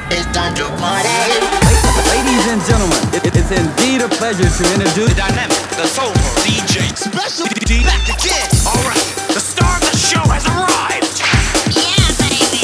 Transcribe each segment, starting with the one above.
It's time to party. Ladies and gentlemen, it's indeed a pleasure to introduce the dynamic, the soulful DJ Special D. Back again. All right, the star of the show has arrived. Yeah, baby.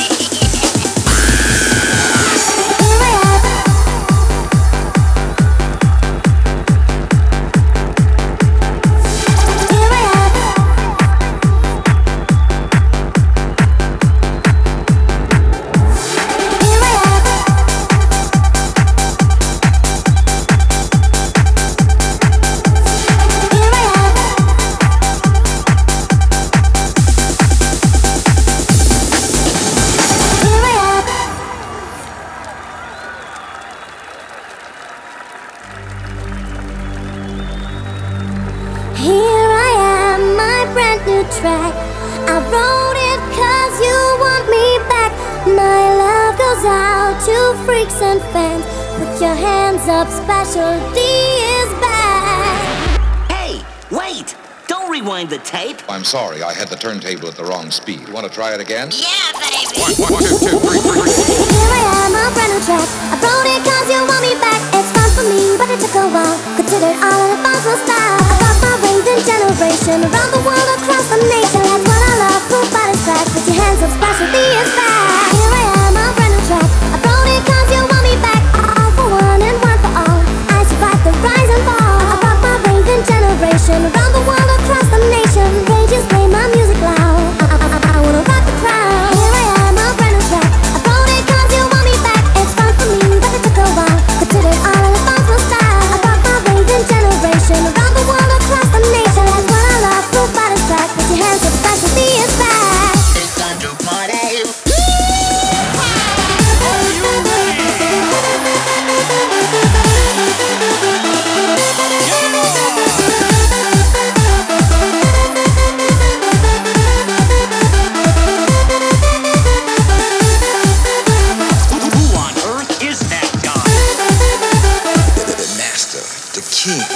Here I am, my brand new track. I wrote it 'cause you want me back. My love goes out to freaks and fans. Put your hands up, Special D is back. Hey, wait! Don't rewind the tape. I'm sorry, I had the turntable at the wrong speed. You want to try it again? Yeah, baby. One, two, three. Here I am, my brand new track. I wrote it 'cause you want me back. It's fun for me, but it took a while. Consider all of the bouncing style. I got my raving generation around the world, across the nation. That's what I love. Proof by this track. Put your hands up, Special D is back. Here I am, my brand new track. I wrote it 'cause you want me back. All for one and one for all. I survived the rise and fall. I got my raving generation around the world, across the nation. Rages play my music loud. I wanna rock the crowd. Here I am, my brand new track. I wrote it 'cause you want me back. It's fun for me, but it took a while. Consider all of the bouncing style. I got my raving generation around the world, across the nation. That's what I love. Proof by this track. Put your hands up, Special D is back. It's time to party. Who on earth is that guy? The master, the king.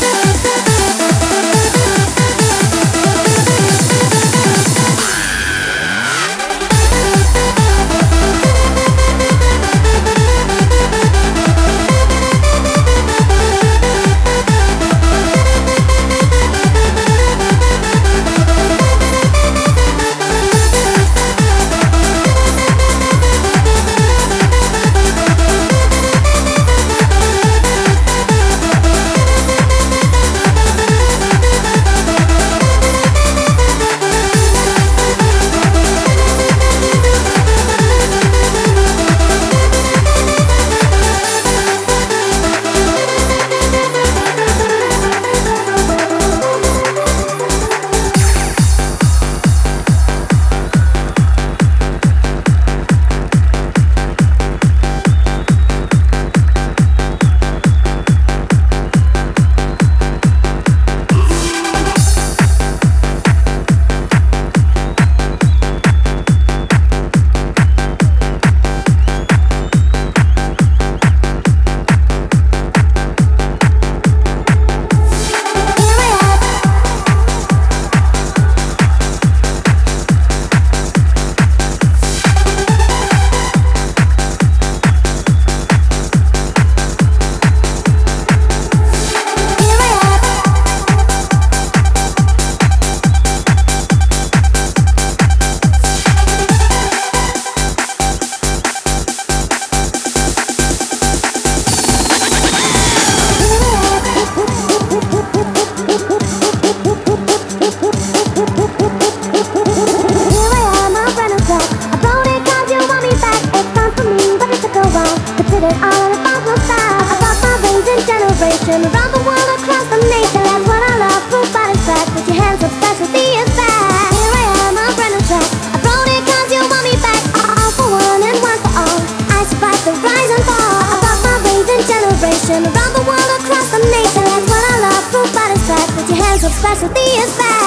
Around the world, across the nation. That's what I love. Proof by this track. Put your hands up, Special D is back. Here I am, my brand new track. I wrote it 'cause you want me back. All for one and one for all. I survived the rise and fall. I got my raving generation around the world, across the nation. That's what I love. Proof by this track. Put your hands up, Special D is back.